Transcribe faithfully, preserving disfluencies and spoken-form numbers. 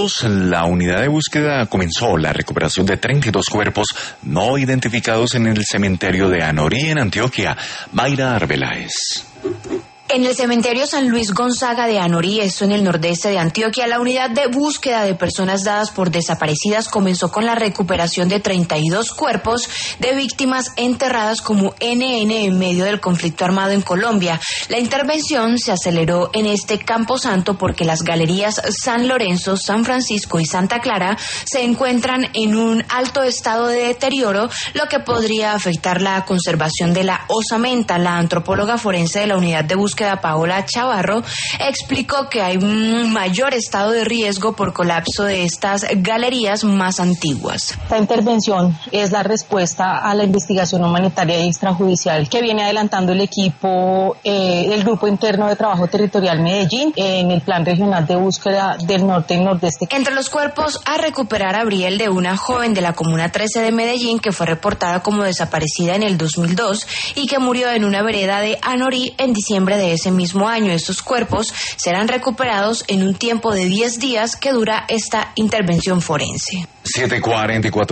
La unidad de búsqueda comenzó la recuperación de treinta y dos cuerpos no identificados en el cementerio de Anorí, en Antioquia. Mayra Arbeláez. En el cementerio San Luis Gonzaga de Anorí, esto en el nordeste de Antioquia, la unidad de búsqueda de personas dadas por desaparecidas comenzó con la recuperación de treinta y dos cuerpos de víctimas enterradas como N N en medio del conflicto armado en Colombia. La intervención se aceleró en este camposanto porque las galerías San Lorenzo, San Francisco y Santa Clara se encuentran en un alto estado de deterioro, lo que podría afectar la conservación de la osamenta. La antropóloga forense de la unidad de búsqueda, Paola Chavarro, explicó que hay un mayor estado de riesgo por colapso de estas galerías más antiguas. Esta intervención es la respuesta a la investigación humanitaria y extrajudicial que viene adelantando el equipo eh, del Grupo Interno de Trabajo Territorial Medellín en el Plan Regional de Búsqueda del Norte y Nordeste. Entre los cuerpos a recuperar habría el de una joven de la Comuna trece de Medellín que fue reportada como desaparecida en el dos mil dos y que murió en una vereda de Anorí en diciembre de ese mismo año. Estos cuerpos serán recuperados en un tiempo de diez días que dura esta intervención forense. siete cuarenta y cuatro